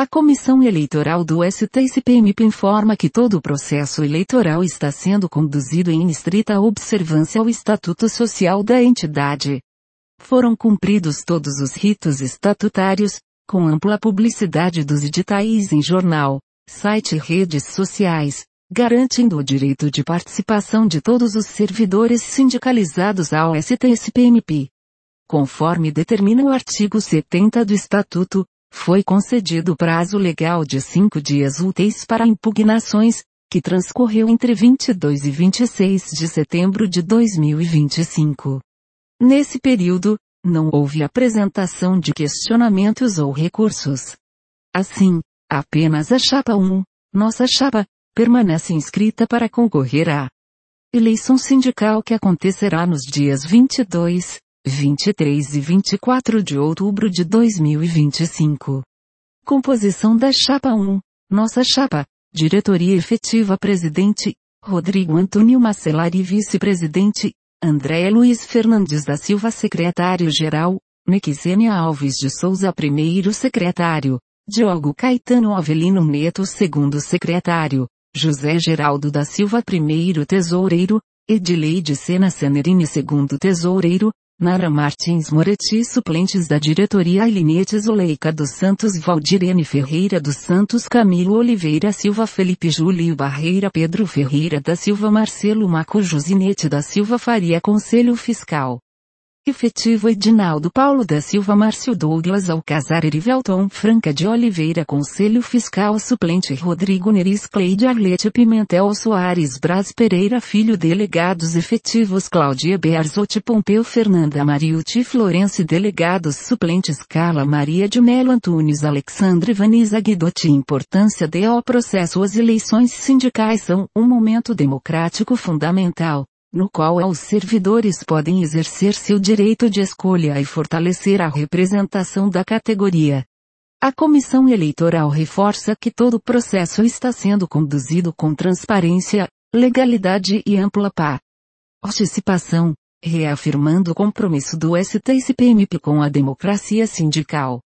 A Comissão Eleitoral do STSPMP informa que todo o processo eleitoral está sendo conduzido em estrita observância ao Estatuto Social da entidade. Foram cumpridos todos os ritos estatutários, com ampla publicidade dos editais em jornal, site e redes sociais, garantindo o direito de participação de todos os servidores sindicalizados ao STSPMP. Conforme determina o artigo 70 do Estatuto, foi concedido prazo legal de 5 dias úteis para impugnações, que transcorreu entre 22 e 26 de setembro de 2025. Nesse período, não houve apresentação de questionamentos ou recursos. Assim, apenas a Chapa 1, nossa chapa, permanece inscrita para concorrer à eleição sindical que acontecerá nos dias 22, 23 e 24 de outubro de 2025. Composição da Chapa 1, nossa chapa, diretoria efetiva presidente, Rodrigo Antônio Macelari vice-presidente, André Luiz Fernandes da Silva secretário-geral, Nequisênia Alves de Souza primeiro secretário, Diogo Caetano Avelino Neto segundo secretário, José Geraldo da Silva primeiro tesoureiro, Edileide Sena Senerini segundo tesoureiro, Nara Martins Moretti suplentes da diretoria Ailinete Zuleika dos Santos Valdirene Ferreira dos Santos Camilo Oliveira Silva Felipe Júlio Barreira Pedro Ferreira da Silva Marcelo Maco Josinete da Silva Faria Conselho Fiscal efetivo Edinaldo Paulo da Silva Márcio Douglas Alcazar Erivelton Franca de Oliveira Conselho Fiscal suplente Rodrigo Neris Cleide Arlete Pimentel Soares Braz Pereira Filho delegados efetivos Cláudia Berzotti Pompeu Fernanda Mariucci Florence delegados suplentes Carla Maria de Melo Antunes Alexandre Vanisa Guidotti Importância do processo. As eleições sindicais são um momento democrático fundamental, no qual os servidores podem exercer seu direito de escolha e fortalecer a representação da categoria. A Comissão Eleitoral reforça que todo o processo está sendo conduzido com transparência, legalidade e ampla participação, reafirmando o compromisso do STSPMP com a democracia sindical.